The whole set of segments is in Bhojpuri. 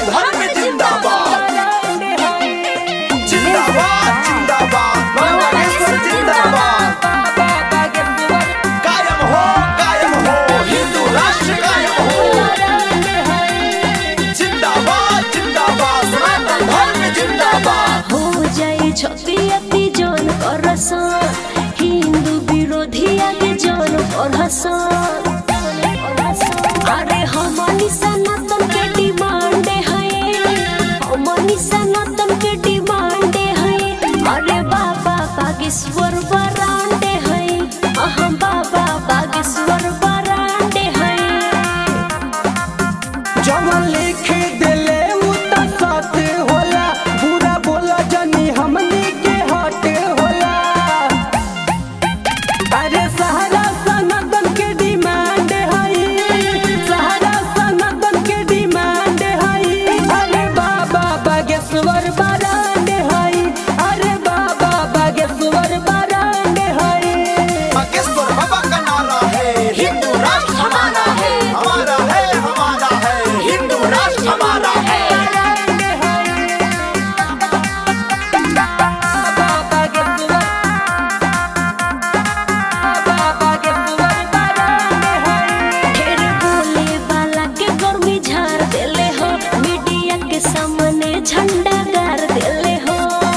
सनातन धर्म जिंदाबाद जिंदाबाद जिंदाबाद बांग्लादेश जिंदाबाद कायम हो हिंदू राष्ट्र कायम हो जिंदाबाद जिंदाबाद सनातन धर्म जिंदाबाद हो जाए छति अति जन करसन हिंदू विरोधी आगे जन करसन अरे हमनी सनातन के डिमांड है हमनी सनातन के डिमांड है अरे बाबा बागेश्वर बरांडे है अहम बाबा बागेश्वर बरांडे है जवन लिखे दिले उ त सत होला बुरा बोला जनी हमनी के हट होला अरे सहारा सनातन के डिमांड है सहारा सनातन के डिमांड है अरे बाबा बागेश्वर बरांडे है अरे बाबा बागेश्वर बरांडे है बागेश्वर बाबा का नारा है हिंदू राष्ट्र हमारा है हमारा है हमारा है हिंदू राष्ट्र हमारा है ढेर बोले वाला के गर्मी झाड़ देले हो मीडिया के सामने झंडा गाड़ देले हो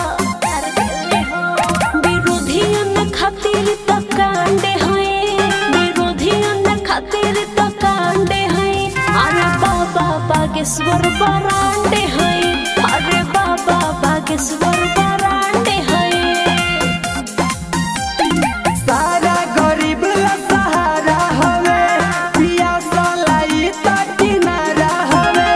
विरोधियन खातिर तो कांडे हैं विरोधियन खातिर तो कांडे हैं अरे बाबा बागेश्वर बरांडे हैं अरे बाबा बागेश्वर बरांडे हैं सारा गरीब ला सहारा हवे पिया सलाई त किनारा हवे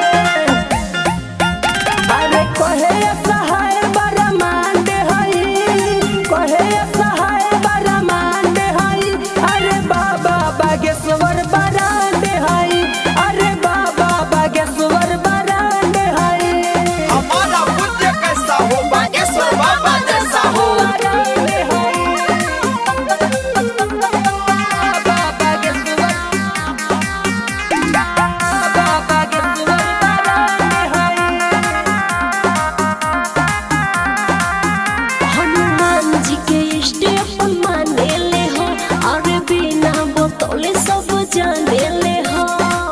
अरे कहे सहाय बड़ा मांडे हई कहे सहाय बड़ा मांडे हई अरे बाबा बागेश्वर बरांडे हई अरे बाबा बागेश्वर बरांडे हई हमारा बुद्ध कैसा हो बागेश्वर बाबा जैसा हो बरांडे हई बाबा बागेश्वर बाबा बागेश्वर बरांडे हई हनुमान जी के स्टेप माने ले हो अरे बिना बोतले सब जाने ले हो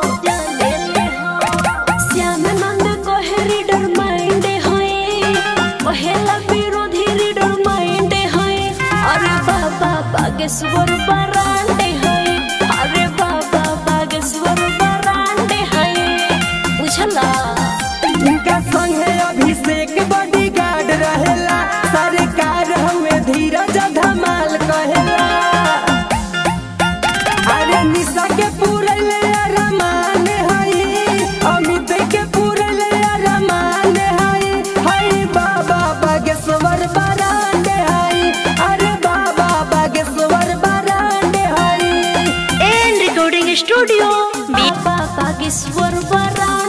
श्याम नंद कहे रीडर माइंड है पहला विरोधी रीडर माइंड है अरे बाबा बागेश्वर बरांडे है अरे बाबा बागेश्वर बरांडे है बुझला इनका संगे अभिषेक बॉडीगार्ड रहेला सरकार हमें धीरज धमाल कहेला अरे निशा के पूरले अरमान हई अमित के पूरले अरमान हई बाबा बागेश्वर बरांडे हई अरे बाबा बागेश्वर बरांडे हई एंड रिकॉर्डिंग स्टूडियो बाबा बागेश्वर बरांडे